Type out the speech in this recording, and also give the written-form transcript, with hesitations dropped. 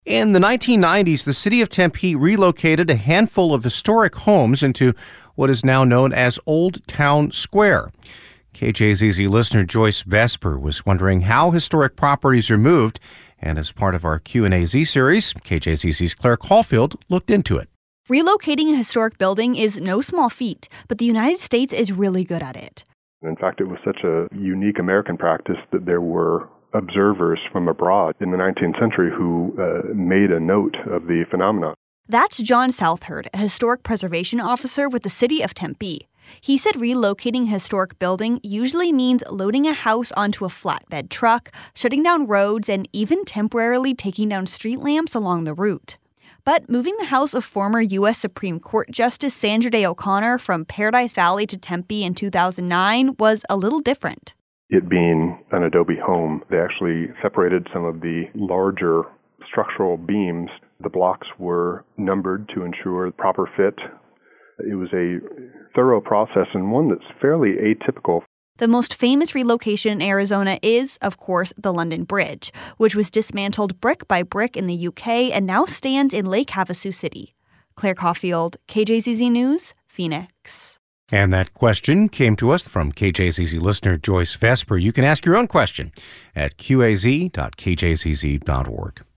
In the 1990s, the city of Tempe relocated a handful of historic homes into what is now known as Old Town Square. KJZZ listener Joyce Vesper was wondering how historic properties are moved, and as part of our Q&A-Z series, KJZZ's Claire Caulfield looked into it. Relocating a historic building is no small feat, but the United States is really good at it. In fact, it was such a unique American practice that there were observers from abroad in the 19th century who made a note of the phenomenon. That's John Southard, a historic preservation officer with the city of Tempe. He said relocating a historic building usually means loading a house onto a flatbed truck, shutting down roads, and even temporarily taking down street lamps along the route. But moving the house of former U.S. Supreme Court Justice Sandra Day O'Connor from Paradise Valley to Tempe in 2009 was a little different. It being an adobe home, they actually separated some of the larger structural beams. The blocks were numbered to ensure proper fit. It was a thorough process and one that's fairly atypical. The most famous relocation in Arizona is, of course, the London Bridge, which was dismantled brick by brick in the UK and now stands in Lake Havasu City. Claire Caulfield, KJZZ News, Phoenix. And that question came to us from KJZZ listener Joyce Vesper. You can ask your own question at qaz.kjzz.org.